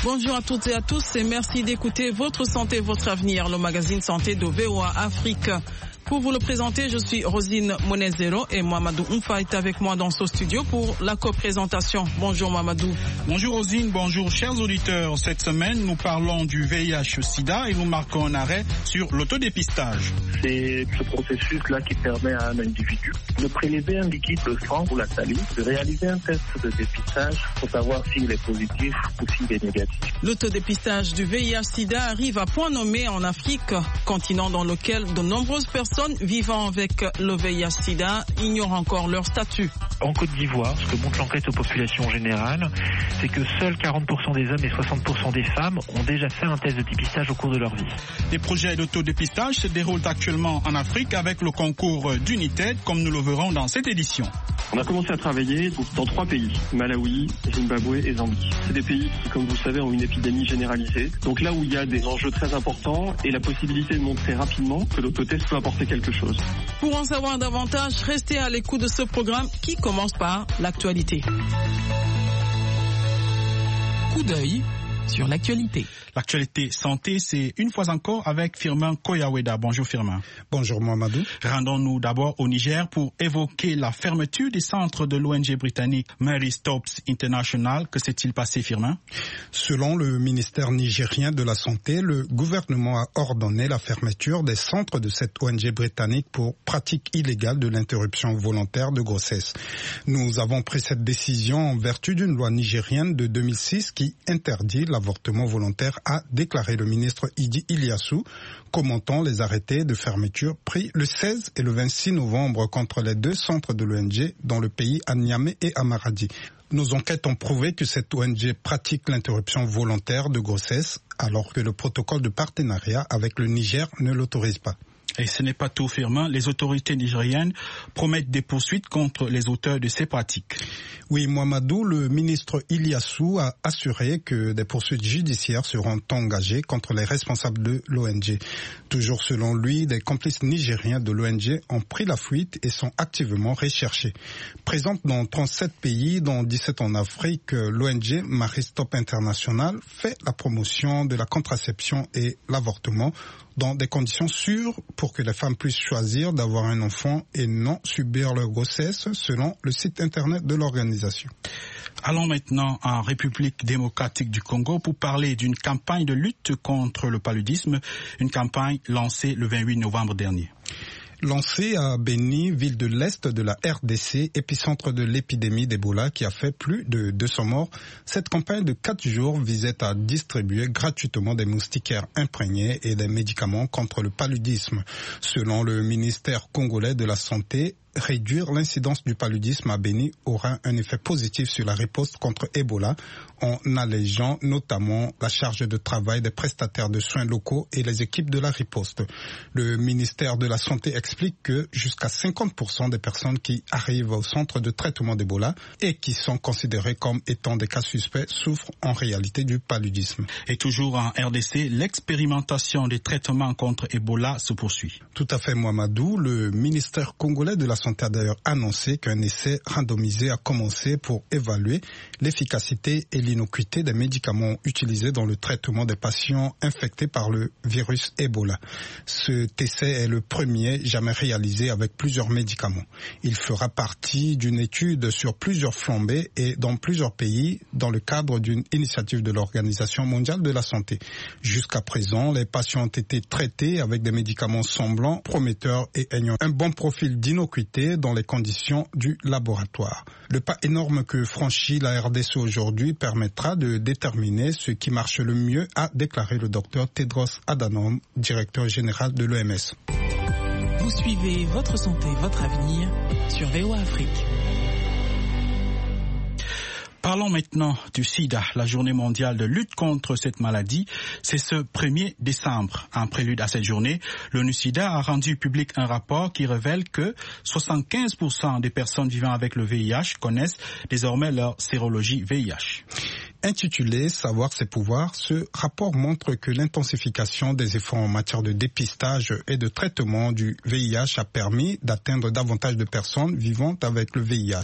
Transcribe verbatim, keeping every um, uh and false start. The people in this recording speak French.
Bonjour à toutes et à tous et merci d'écouter Votre Santé, Votre Avenir, le magazine santé de V O A Afrique. Pour vous le présenter, je suis Rosine Monezero et Mamadou Oumfa est avec moi dans ce studio pour la co-présentation. Bonjour Mamadou. Bonjour Rosine, bonjour chers auditeurs. Cette semaine, nous parlons du V I H sida et nous marquons un arrêt sur l'autodépistage. C'est ce processus-là qui permet à un individu de prélever un liquide de sang ou la salive, de réaliser un test de dépistage pour savoir s'il est positif ou s'il est négatif. L'autodépistage du V I H sida arrive à point nommé en Afrique, continent dans lequel de nombreuses personnes vivant avec le V I H sida ignorent encore leur statut. En Côte d'Ivoire, ce que montre l'enquête aux populations générales, c'est que seuls quarante pour cent des hommes et soixante pour cent des femmes ont déjà fait un test de dépistage au cours de leur vie. Des projets d'autodépistage se déroulent actuellement en Afrique avec le concours d'United, comme nous le verrons dans cette édition. On a commencé à travailler dans trois pays, Malawi, Zimbabwe et Zambie. C'est des pays qui, comme vous le savez, ont une épidémie généralisée. Donc là où il y a des enjeux très importants et la possibilité de montrer rapidement que l'autotest peut apporter quelque chose. Pour en savoir davantage, restez à l'écoute de ce programme qui commence par l'actualité. Coup d'œil sur l'actualité. L'actualité santé, c'est une fois encore avec Firmin Koyaweda. Bonjour Firmin. Bonjour Mamadou. Rendons-nous d'abord au Niger pour évoquer la fermeture des centres de l'O N G britannique Mary Stopes International. Que s'est-il passé, Firmin? Selon le ministère nigérien de la Santé, le gouvernement a ordonné la fermeture des centres de cette O N G britannique pour pratique illégale de l'interruption volontaire de grossesse. Nous avons pris cette décision en vertu d'une loi nigérienne de deux mille six qui interdit l'avortement volontaire, a déclaré le ministre Idi Iliassou, commentant les arrêtés de fermeture pris le seize et le vingt-six novembre contre les deux centres de l'O N G dans le pays, à Niamey et à Maradi. Nos enquêtes ont prouvé que cette O N G pratique l'interruption volontaire de grossesse alors que le protocole de partenariat avec le Niger ne l'autorise pas. Et ce n'est pas tout, Firmin. Les autorités nigériennes promettent des poursuites contre les auteurs de ces pratiques. Oui, Mamadou, le ministre Iliassou a assuré que des poursuites judiciaires seront engagées contre les responsables de l'O N G. Toujours selon lui, des complices nigériens de l'O N G ont pris la fuite et sont activement recherchés. Présente dans trente-sept pays, dont dix-sept en Afrique, l'O N G Mary Stopes International fait la promotion de la contraception et l'avortement dans des conditions sûres pour que les femmes puissent choisir d'avoir un enfant et non subir leur grossesse, selon le site internet de l'organisation. Allons maintenant en République démocratique du Congo pour parler d'une campagne de lutte contre le paludisme, une campagne lancée le vingt-huit novembre dernier. Lancée à Beni, ville de l'Est de la R D C, épicentre de l'épidémie d'Ebola qui a fait plus de deux cents morts, cette campagne de quatre jours visait à distribuer gratuitement des moustiquaires imprégnés et des médicaments contre le paludisme. Selon le ministère congolais de la Santé, réduire l'incidence du paludisme à Beni aura un effet positif sur la riposte contre Ebola en allégeant notamment la charge de travail des prestataires de soins locaux et les équipes de la riposte. Le ministère de la Santé explique que jusqu'à cinquante pour cent des personnes qui arrivent au centre de traitement d'Ebola et qui sont considérées comme étant des cas suspects souffrent en réalité du paludisme. Et toujours en R D C, l'expérimentation des traitements contre Ebola se poursuit. Tout à fait, Mamadou. Le ministère congolais de la Santé a d'ailleurs annoncé qu'un essai randomisé a commencé pour évaluer l'efficacité et l'innocuité des médicaments utilisés dans le traitement des patients infectés par le virus Ebola. Cet essai est le premier jamais réalisé avec plusieurs médicaments. Il fera partie d'une étude sur plusieurs flambées et dans plusieurs pays dans le cadre d'une initiative de l'Organisation mondiale de la santé. Jusqu'à présent, les patients ont été traités avec des médicaments semblants, prometteurs et ayant un bon profil d'innocuité dans les conditions du laboratoire. Le pas énorme que franchit la R D C aujourd'hui permettra de déterminer ce qui marche le mieux, a déclaré le docteur Tedros Adhanom, directeur général de l'O M S. Vous suivez Votre Santé, Votre Avenir sur V O A Afrique. Parlons maintenant du sida, la journée mondiale de lutte contre cette maladie. C'est ce premier décembre. En prélude à cette journée, l'ONU-SIDA a rendu public un rapport qui révèle que soixante-quinze pour cent des personnes vivant avec le V I H connaissent désormais leur sérologie V I H. Intitulé « Savoir ses pouvoirs », ce rapport montre que l'intensification des efforts en matière de dépistage et de traitement du V I H a permis d'atteindre davantage de personnes vivant avec le V I H.